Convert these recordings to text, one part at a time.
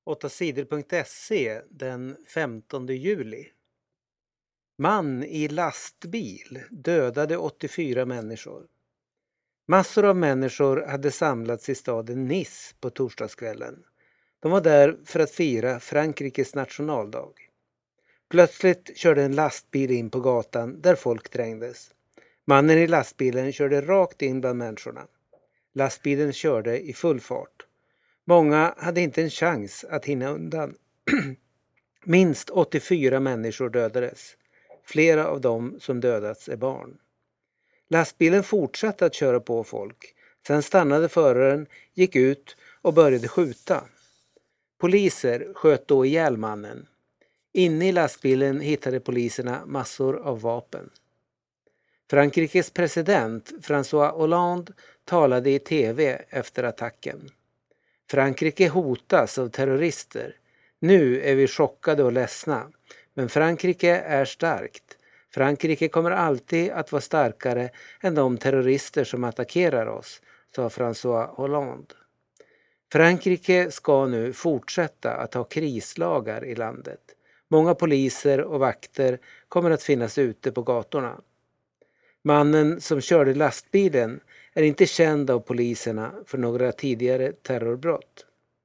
8sidor.se den 15 juli. Man i lastbil dödade 84 människor. Massor av människor hade samlats i staden Nice på torsdagskvällen. De var där för att fira Frankrikes nationaldag. Plötsligt körde en lastbil in på gatan där folk trängdes. Mannen i lastbilen körde rakt in bland människorna. Lastbilen körde i full fart. Många hade inte en chans att hinna undan. Minst 84 människor dödades. Flera av dem som dödats är barn. Lastbilen fortsatte att köra på folk. Sen stannade föraren, gick ut och började skjuta. Poliser sköt då ihjäl mannen. Inne i lastbilen hittade poliserna massor av vapen. Frankrikes president François Hollande talade i tv efter attacken. Frankrike hotas av terrorister. Nu är vi chockade och ledsna. Men Frankrike är starkt. Frankrike kommer alltid att vara starkare än de terrorister som attackerar oss, sa François Hollande. Frankrike ska nu fortsätta att ha krislagar i landet. Många poliser och vakter kommer att finnas ute på gatorna. Mannen som körde lastbilen är inte känd av poliserna för några tidigare terrorbrott.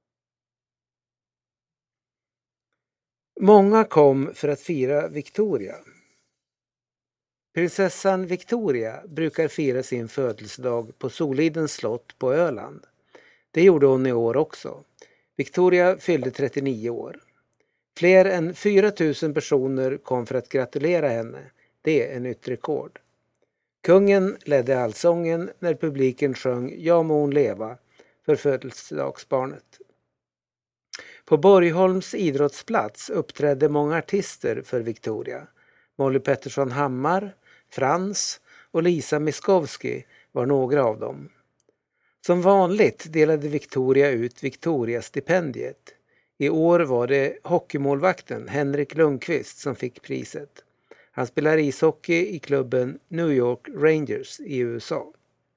Många kom för att fira Victoria. Prinsessan Victoria brukar fira sin födelsedag på Solidens slott på Öland. Det gjorde hon i år också. Victoria fyllde 39 år. Fler än 4 000 personer kom för att gratulera henne. Det är en nytt rekord. Kungen ledde allsången när publiken sjöng Ja må hon leva för födelsedagsbarnet. På Borgholms idrottsplats uppträdde många artister för Victoria. Molly Pettersson Hammar, Frans och Lisa Miskovsky var några av dem. Som vanligt delade Victoria ut Victoria-stipendiet. I år var det hockeymålvakten Henrik Lundqvist som fick priset. Han spelar ishockey i klubben New York Rangers i USA.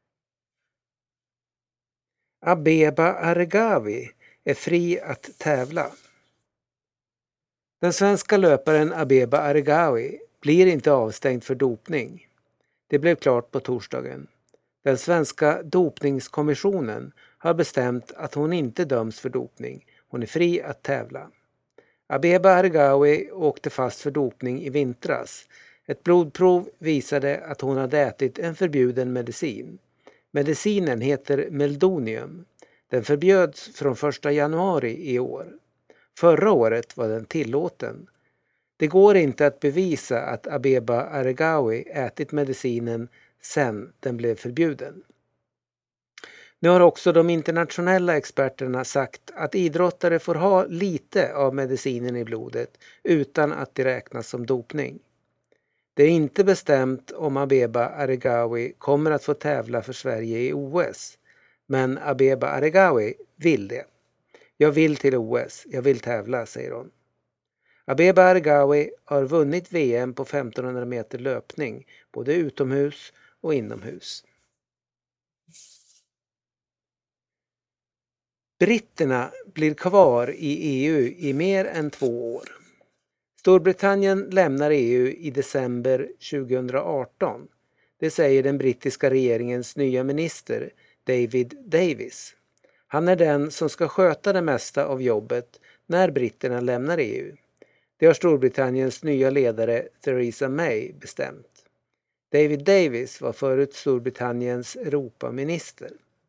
Abeba Aregawi är fri att tävla. Den svenska löparen Abeba Aregawi blir inte avstängd för dopning. Det blev klart på torsdagen. Den svenska dopningskommissionen har bestämt att hon inte döms för dopning. Hon är fri att tävla. Abeba Aregawi åkte fast för dopning i vintras. Ett blodprov visade att hon hade ätit en förbjuden medicin. Medicinen heter Meldonium. Den förbjöds från 1 januari i år. Förra året var den tillåten. Det går inte att bevisa att Abeba Aregawi ätit medicinen sen den blev förbjuden. Nu har också de internationella experterna sagt att idrottare får ha lite av medicinen i blodet utan att det räknas som dopning. Det är inte bestämt om Abeba Aregawi kommer att få tävla för Sverige i OS. Men Abeba Aregawi vill det. Jag vill till OS, jag vill tävla, säger hon. Abeba Aregawi har vunnit VM på 1500 meter löpning, både utomhus och inomhus. Britterna blir kvar i EU i mer än 2 år. Storbritannien lämnar EU i december 2018. Det säger den brittiska regeringens nya minister David Davis. Han är den som ska sköta det mesta av jobbet när britterna lämnar EU. Det har Storbritanniens nya ledare Theresa May bestämt. David Davis var förut Storbritanniens Europaminister.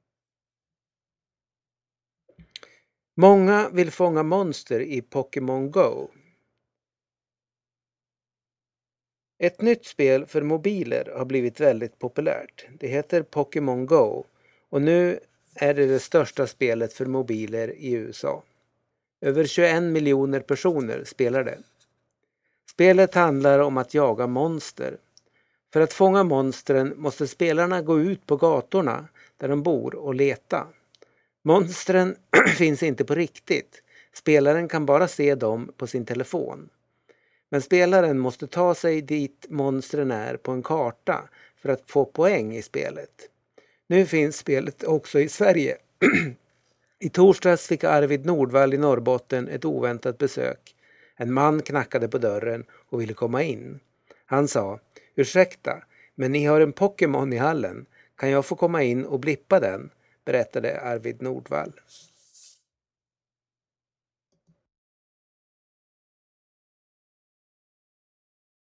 Många vill fånga monster i Pokémon Go. Ett nytt spel för mobiler har blivit väldigt populärt. Det heter Pokémon Go och nu är det största spelet för mobiler i USA. Över 21 miljoner personer spelar det. Spelet handlar om att jaga monster. För att fånga monstren måste spelarna gå ut på gatorna där de bor och leta. Monstren finns inte på riktigt. Spelaren kan bara se dem på sin telefon. Men spelaren måste ta sig dit monstren är på en karta för att få poäng i spelet. Nu finns spelet också i Sverige. I torsdags fick Arvid Nordvall i Norrbotten ett oväntat besök. En man knackade på dörren och ville komma in. Han sa: "Ursäkta, men ni har en Pokémon i hallen. Kan jag få komma in och blippa den?" berättade Arvid Nordvall.